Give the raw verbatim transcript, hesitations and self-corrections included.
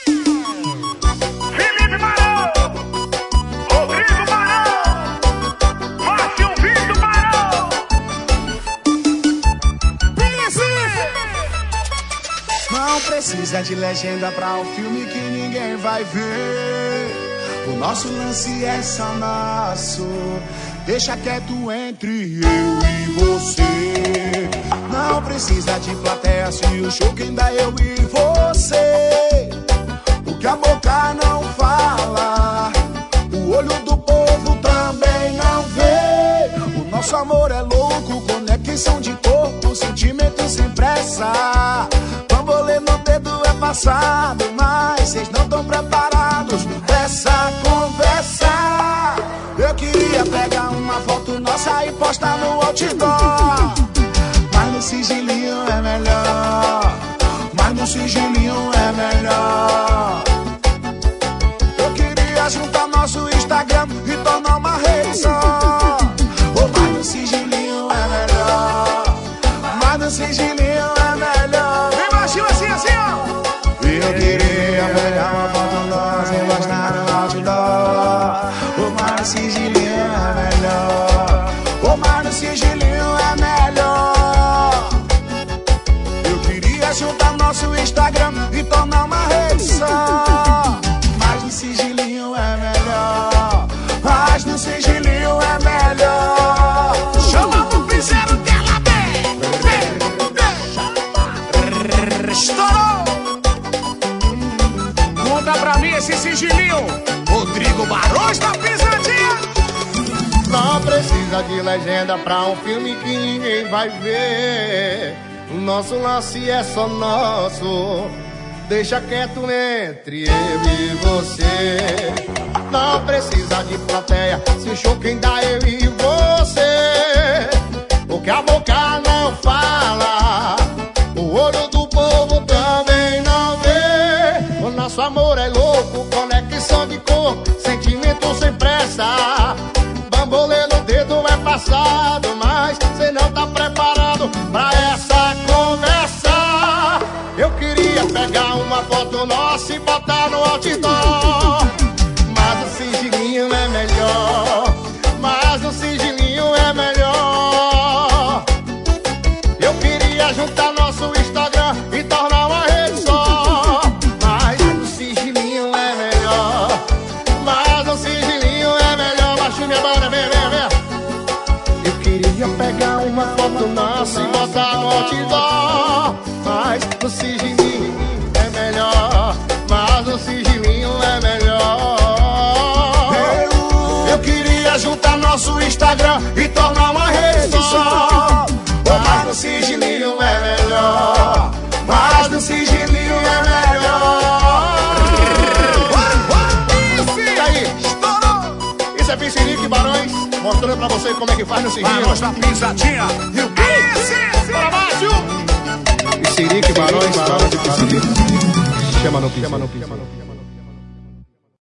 Felipe Barão, Rodrigo Barão, Márcio Vitor Barão. Não precisa de legenda pra um filme que ninguém vai ver. O nosso lance é só nosso. Deixa quieto entre eu e você. Não precisa de plateia se o show quem dá eu e você. O que a boca não fala, o olho do povo também não vê. O nosso amor é louco, conexão de corpo, sentimento sem pressa. Bambolê no dedo é passado, mas vocês não estão preparados pra essa conversa. Eu queria pegar uma foto nossa e postar no outdoor, mas no sigilinho é melhor. Mas no sigilinho é melhor. Eu queria juntar nosso Instagram e tornar uma rede só. Oh, mas no sigilinho é melhor. Mas no sigilinho é melhor. Vem baixinho assim, assim, ó. Eu queria pegar uma foto nossa e postar no outdoor. Oh, mas no sigilinho é melhor. Oh, mas no sigilinho é melhor. Eu queria juntar nosso Instagram e tornar uma rede só. Mas no sigilinho é melhor. Mas no sigilinho é melhor. Chama o piseiro dela, bem. Estourou. Conta pra mim esse sigilinho. Rodrigo Barões da Pisadinha. Não precisa de legenda pra um filme que ninguém vai ver. O nosso lance é só nosso. Deixa quieto entre eu e você. Não precisa de plateia, se o show quem dá eu e você. O que a boca não fala, o olho do povo também não vê. O nosso amor é louco, conexão de cor, sentimento sem pressa. Bambolê no dedo é passado, mas cê não tá preparado pra essa conversa. Eu queria pegar uma foto nossa e botar no outdoor, mas o sigilinho é melhor. Mas o sigilinho é melhor. Eu queria juntar nosso Instagram e tornar uma rede só, mas o sigilinho é melhor. Mas o sigilinho é melhor. Baixa minha banda, vem, vem, vem. Eu queria pegar uma foto nossa e botar no outdoor, mas o sigilinho é melhor. Mas o sigilinho é melhor. Eu, eu queria juntar nosso Instagram e tornar uma rede só. Oh, mas no sigilinho é melhor. Mas no sigilinho é melhor. E aí? Estourou. Isso é Pincirique Barões, mostrando pra você como é que faz no sigilinho. Barões da Pisadinha. E o que? Bora, Márcio! Pincirique Barões, Barões de Pincirique. Chama no Pincirique.